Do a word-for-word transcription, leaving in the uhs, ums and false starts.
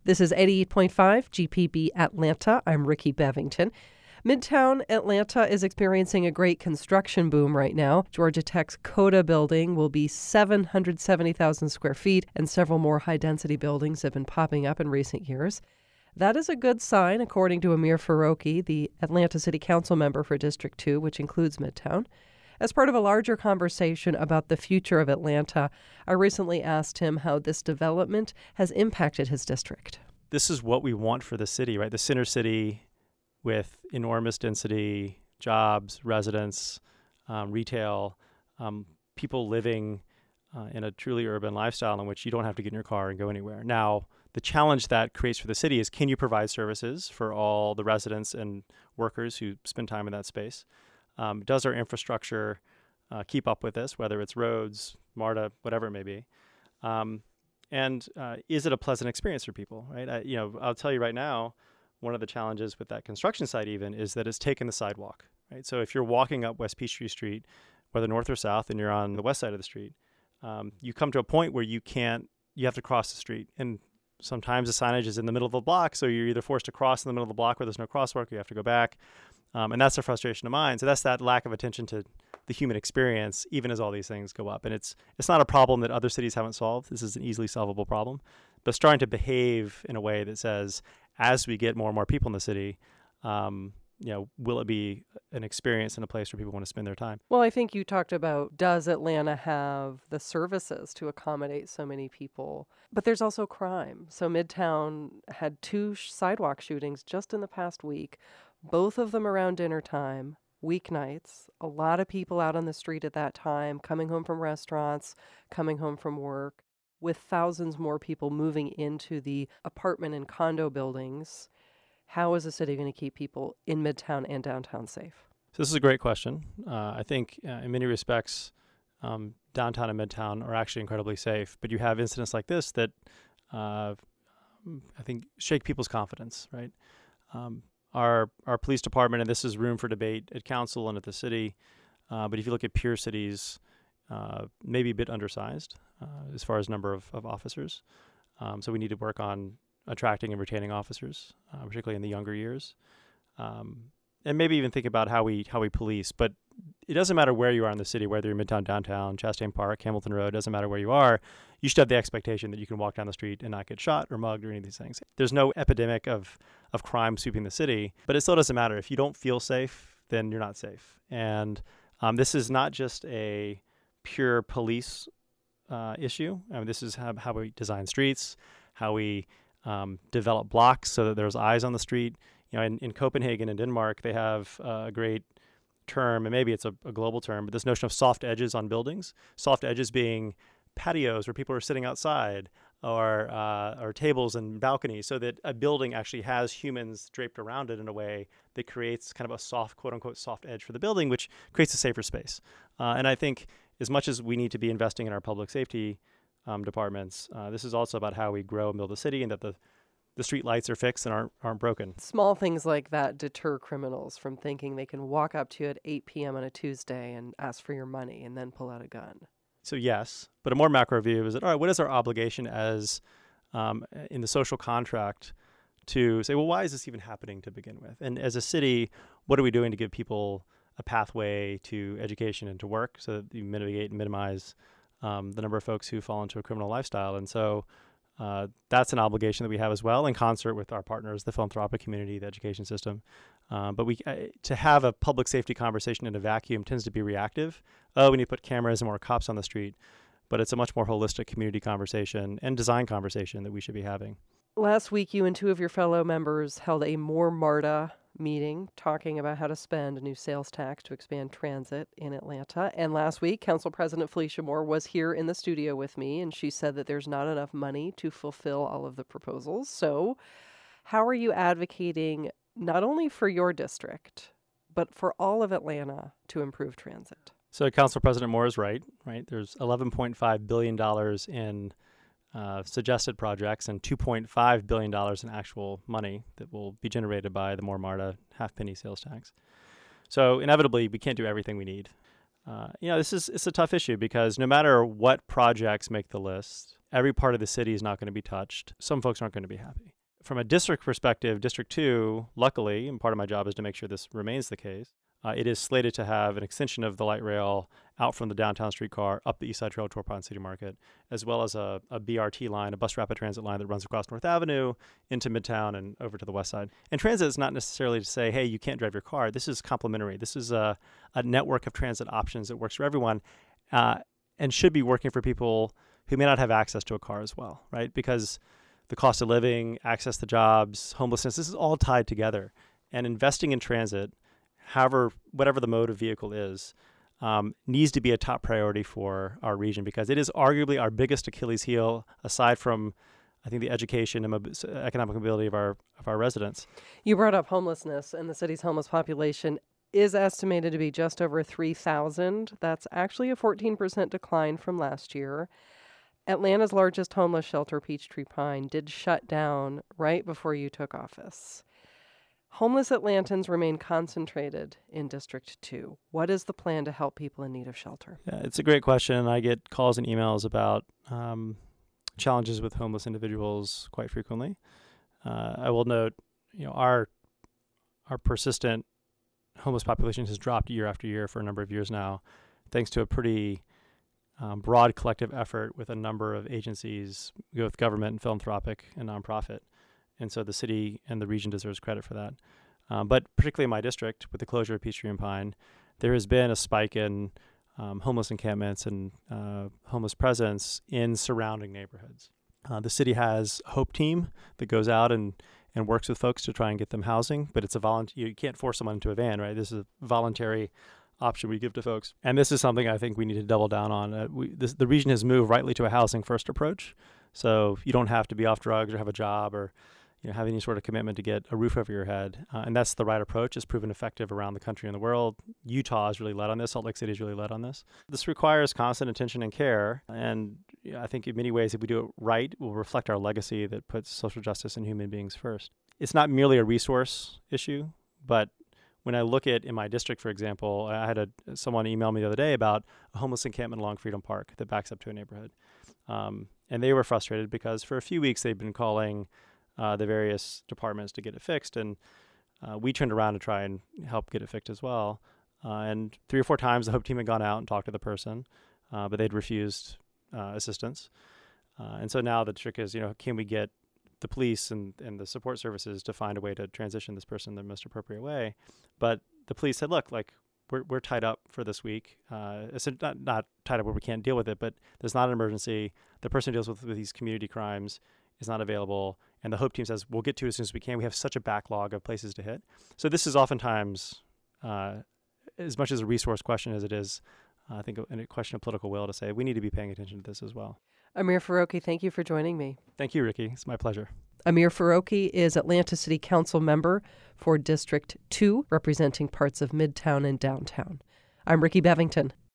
This is eighty-eight point five G P B Atlanta. I'm Ricky Bevington. Midtown Atlanta is experiencing a great construction boom right now. Georgia Tech's Coda building will be seven hundred seventy thousand square feet, and several more high-density buildings have been popping up in recent years. That is a good sign, according to Amir Faroqi, the Atlanta City Council member for District two, which includes Midtown. As part of a larger conversation about the future of Atlanta, I recently asked him how this development has impacted his district. This is what we want for the city, right? The center city with enormous density, jobs, residents, um, retail, um, people living uh, in a truly urban lifestyle in which you don't have to get in your car and go anywhere. Now, the challenge that creates for the city is, can you provide services for all the residents and workers who spend time in that space? Um, does our infrastructure uh, keep up with this, whether it's roads, MARTA, whatever it may be? Um, and uh, is it a pleasant experience for people, right? I, you know, I'll tell you right now, one of the challenges with that construction site even is that it's taken the sidewalk, right? So if you're walking up West Peachtree Street, whether north or south, and you're on the west side of the street, um, you come to a point where you can't, you have to cross the street. And sometimes the signage is in the middle of the block, so you're either forced to cross in the middle of the block where there's no crosswalk, or you have to go back. Um, and that's a frustration of mine. So that's that lack of attention to the human experience, even as all these things go up. And it's it's not a problem that other cities haven't solved. This is an easily solvable problem. But starting to behave in a way that says, as we get more and more people in the city, um, you know, will it be an experience in a place where people want to spend their time? Well, I think you talked about, does Atlanta have the services to accommodate so many people? But there's also crime. So Midtown had two sh- sidewalk shootings just in the past week, both of them around dinner time, weeknights. A lot of people out on the street at that time, coming home from restaurants, coming home from work, with thousands more people moving into the apartment and condo buildings. How is the city going to keep people in Midtown and downtown safe? So this is a great question. Uh, I think uh, in many respects, um, downtown and Midtown are actually incredibly safe. But you have incidents like this that uh, I think shake people's confidence, right? Um, our our police department, and this is room for debate at council and at the city, uh, but if you look at peer cities, uh, maybe a bit undersized uh, as far as number of, of officers. Um, so we need to work on attracting and retaining officers, uh, particularly in the younger years. Um, and maybe even think about how we how we police. But it doesn't matter where you are in the city, whether you're Midtown, downtown, Chastain Park, Hamilton Road, doesn't matter where you are. You should have the expectation that you can walk down the street and not get shot or mugged or any of these things. There's no epidemic of, of crime sweeping the city, but it still doesn't matter. If you don't feel safe, then you're not safe. And um, this is not just a pure police uh, issue. I mean, this is how, how we design streets, how we um, develop blocks so that there's eyes on the street. You know, in, in Copenhagen and Denmark, they have uh, a great term, and maybe it's a, a global term, but this notion of soft edges on buildings. Soft edges being patios where people are sitting outside, or uh, or tables and balconies, so that a building actually has humans draped around it in a way that creates kind of a soft, quote unquote, soft edge for the building, which creates a safer space. Uh, and I think as much as we need to be investing in our public safety um, departments, uh, this is also about how we grow and build a city, and that the the street lights are fixed and aren't aren't broken. Small things like that deter criminals from thinking they can walk up to you at eight p.m. on a Tuesday and ask for your money and then pull out a gun. So yes, but a more macro view is that, all right, what is our obligation as um, in the social contract to say, well, why is this even happening to begin with? And as a city, what are we doing to give people a pathway to education and to work so that you mitigate and minimize um, the number of folks who fall into a criminal lifestyle? And so Uh, that's an obligation that we have as well, in concert with our partners, the philanthropic community, the education system. Um, but we uh, to have a public safety conversation in a vacuum tends to be reactive. Oh, we need to put cameras and more cops on the street. But it's a much more holistic community conversation and design conversation that we should be having. Last week, you and two of your fellow members held a More MARTA meeting talking about how to spend a new sales tax to expand transit in Atlanta. And last week, Council President Felicia Moore was here in the studio with me, and she said that there's not enough money to fulfill all of the proposals. So how are you advocating not only for your district, but for all of Atlanta to improve transit? So Council President Moore is right, right? There's eleven point five billion dollars in Uh, suggested projects and two point five billion dollars in actual money that will be generated by the More MARTA half penny sales tax. So inevitably, we can't do everything we need. Uh, you know, this is it's a tough issue because no matter what projects make the list, every part of the city is not going to be touched. Some folks aren't going to be happy. From a district perspective, District two, luckily, and part of my job is to make sure this remains the case, uh, it is slated to have an extension of the light rail out from the downtown streetcar up the East Side Trail to Torpon City Market, as well as a, a B R T line, a bus rapid transit line that runs across North Avenue into Midtown and over to the west side. And transit is not necessarily to say, hey, you can't drive your car. This is complementary. This is a, a network of transit options that works for everyone uh, and should be working for people who may not have access to a car as well, right? Because the cost of living, access to jobs, homelessness, this is all tied together. And investing in transit, however, whatever the mode of vehicle is, um, needs to be a top priority for our region because it is arguably our biggest Achilles heel, aside from, I think, the education and mob- economic mobility of our of our residents. You brought up homelessness, and the city's homeless population is estimated to be just over three thousand. That's actually a fourteen percent decline from last year. Atlanta's largest homeless shelter, Peachtree Pine, did shut down right before you took office. Homeless Atlantans remain concentrated in District two. What is the plan to help people in need of shelter? Yeah, it's a great question. I get calls and emails about um, challenges with homeless individuals quite frequently. Uh, I will note, you know, our our persistent homeless population has dropped year after year for a number of years now, thanks to a pretty um, broad collective effort with a number of agencies, both government and philanthropic and nonprofit. And so the city and the region deserves credit for that. Um, but particularly in my district, with the closure of Peachtree and Pine, there has been a spike in um, homeless encampments and uh, homeless presence in surrounding neighborhoods. Uh, the city has a Hope team that goes out and, and works with folks to try and get them housing, but it's a volunteer. You can't force someone into a van, right? This is a voluntary option we give to folks. And this is something I think we need to double down on. Uh, we, this, the region has moved rightly to a housing first approach. So you don't have to be off drugs or have a job or you know, have any sort of commitment to get a roof over your head. Uh, and that's the right approach. It's proven effective around the country and the world. Utah has really led on this. Salt Lake City has really led on this. This requires constant attention and care. And you know, I think in many ways, if we do it right, it will reflect our legacy that puts social justice and human beings first. It's not merely a resource issue, but when I look at in my district, for example, I had a someone email me the other day about a homeless encampment along Freedom Park that backs up to a neighborhood. Um, and they were frustrated because for a few weeks they've been calling Uh, the various departments to get it fixed. And uh, we turned around to try and help get it fixed as well. Uh, and three or four times the Hope team had gone out and talked to the person, uh, but they'd refused uh, assistance. Uh, and so now the trick is, you know, can we get the police and, and the support services to find a way to transition this person in the most appropriate way? But the police said, look, like, we're we're tied up for this week. Uh, it's not, not tied up where we can't deal with it, but there's not an emergency. The person who deals with, with these community crimes is not available. And the Hope team says, we'll get to it as soon as we can. We have such a backlog of places to hit. So this is oftentimes uh, as much as a resource question as it is, uh, I think, a, a question of political will to say we need to be paying attention to this as well. Amir Farokhi, thank you for joining me. Thank you, Ricky. It's my pleasure. Amir Farokhi is Atlanta City Council member for District two, representing parts of Midtown and Downtown. I'm Ricky Bevington.